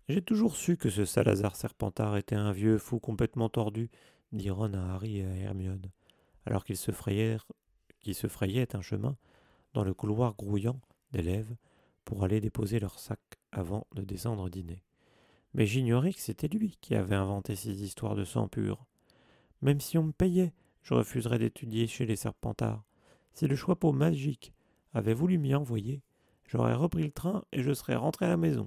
J'ai toujours su que ce Salazar Serpentard était un vieux fou complètement tordu, dit Ron à Harry et à Hermione, alors qu'ils se frayaient un chemin dans le couloir grouillant d'élèves pour aller déposer leurs sacs avant de descendre dîner. Mais j'ignorais que c'était lui qui avait inventé ces histoires de sang pur. Même si on me payait, je refuserais d'étudier chez les Serpentards. Si le Choixpeau magique avait voulu m'y envoyer, j'aurais repris le train et je serais rentré à la maison.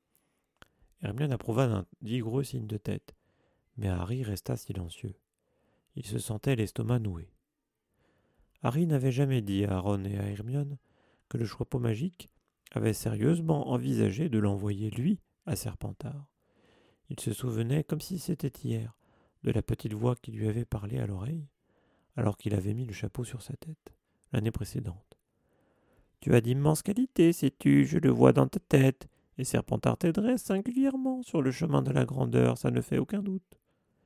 Hermione approuva d'un vigoureux signe de tête, mais Harry resta silencieux. Il se sentait l'estomac noué. Harry n'avait jamais dit à Ron et à Hermione que le Choixpeau magique avait sérieusement envisagé de l'envoyer, lui, à Serpentard. Il se souvenait, comme si c'était hier, de la petite voix qui lui avait parlé à l'oreille, alors qu'il avait mis le chapeau sur sa tête, l'année précédente. Tu as d'immenses qualités, sais-tu, je le vois dans ta tête, et Serpentard t'aiderait singulièrement sur le chemin de la grandeur, ça ne fait aucun doute.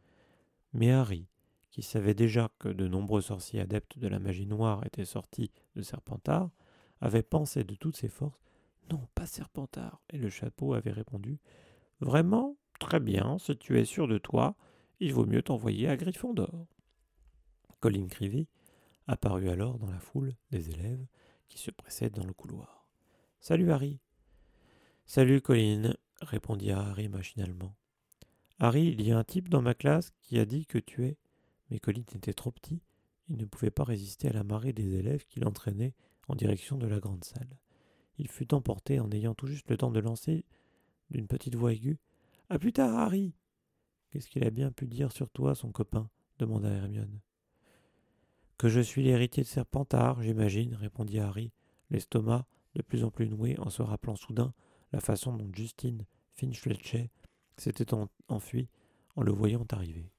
Mais Harry, qui savait déjà que de nombreux sorciers adeptes de la magie noire étaient sortis de Serpentard, avait pensé de toutes ses forces non, pas Serpentard, et le chapeau avait répondu vraiment, très bien, si tu es sûr de toi, il vaut mieux t'envoyer à Gryffondor. Colin Creevy apparut alors dans la foule des élèves qui se pressaient dans le couloir. Salut Harry. Salut Colin, répondit Harry machinalement. Harry, il y a un type dans ma classe qui a dit que tu es. Mais Colin était trop petit, il ne pouvait pas résister à la marée des élèves qui l'entraînaient en direction de la grande salle. Il fut emporté en ayant tout juste le temps de lancer d'une petite voix aiguë. À plus tard, Harry. Qu'est-ce qu'il a bien pu dire sur toi, son copain demanda Hermione. Que je suis l'héritier de Serpentard, j'imagine, répondit Harry, l'estomac de plus en plus noué en se rappelant soudain la façon dont Justine Finch-Fletcher s'était enfuie en le voyant arriver.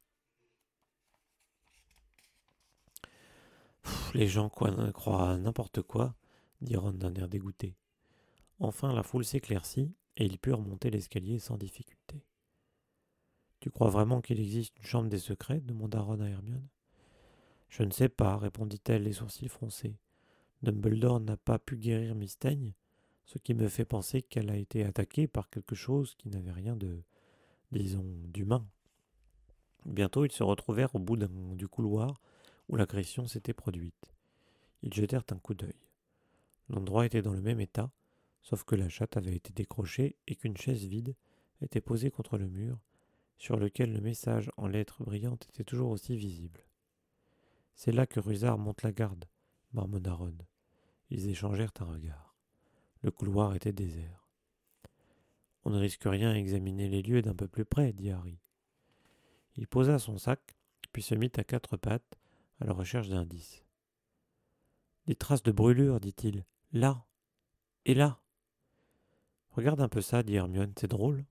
Les gens croient à n'importe quoi, dit Ron d'un air dégoûté. Enfin, la foule s'éclaircit et ils purent monter l'escalier sans difficulté. Tu crois vraiment qu'il existe une chambre des secrets demanda Ron à Hermione. Je ne sais pas, répondit-elle, les sourcils froncés. Dumbledore n'a pas pu guérir Mystaigne, ce qui me fait penser qu'elle a été attaquée par quelque chose qui n'avait rien de, disons, d'humain. Bientôt, ils se retrouvèrent au bout du couloir où l'agression s'était produite. Ils jetèrent un coup d'œil. L'endroit était dans le même état, sauf que la chatte avait été décrochée et qu'une chaise vide était posée contre le mur, sur lequel le message en lettres brillantes était toujours aussi visible. C'est là que Rusard monte la garde, marmonna Ron. Ils échangèrent un regard. Le couloir était désert. On ne risque rien à examiner les lieux d'un peu plus près, dit Harry. Il posa son sac, puis se mit à quatre pattes, à la recherche d'indices. Des traces de brûlure, dit-il. Là et là. Regarde un peu ça, dit Hermione, c'est drôle.